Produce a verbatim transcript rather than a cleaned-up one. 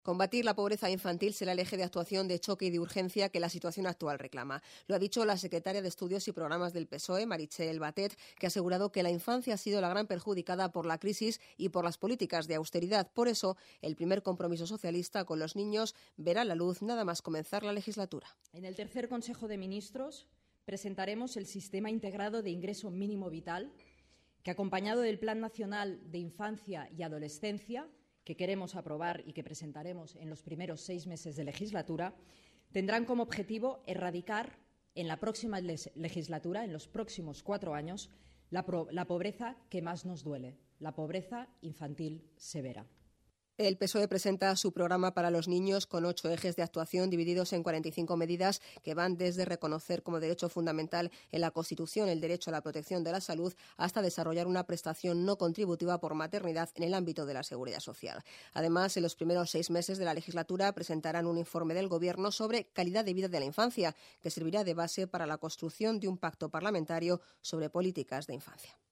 Combatir la pobreza infantil será el eje de actuación de choque y de urgencia que la situación actual reclama. Lo ha dicho la secretaria de Estudios y Programas del P S O E, Meritxell Batet, que ha asegurado que la infancia ha sido la gran perjudicada por la crisis y por las políticas de austeridad. Por eso, el primer compromiso socialista con los niños verá la luz nada más comenzar la legislatura. En el tercer Consejo de Ministros presentaremos el Sistema Integrado de Ingreso Mínimo Vital, que, acompañado del Plan Nacional de Infancia y Adolescencia, que queremos aprobar y que presentaremos en los primeros seis meses de legislatura, tendrán como objetivo erradicar en la próxima legislatura, en los próximos cuatro años, la, la pobreza que más nos duele, la pobreza infantil severa. El P S O E presenta su programa para los niños con ocho ejes de actuación divididos en cuarenta y cinco medidas que van desde reconocer como derecho fundamental en la Constitución el derecho a la protección de la salud hasta desarrollar una prestación no contributiva por maternidad en el ámbito de la seguridad social. Además, en los primeros seis meses de la legislatura presentarán un informe del Gobierno sobre calidad de vida de la infancia, que servirá de base para la construcción de un pacto parlamentario sobre políticas de infancia.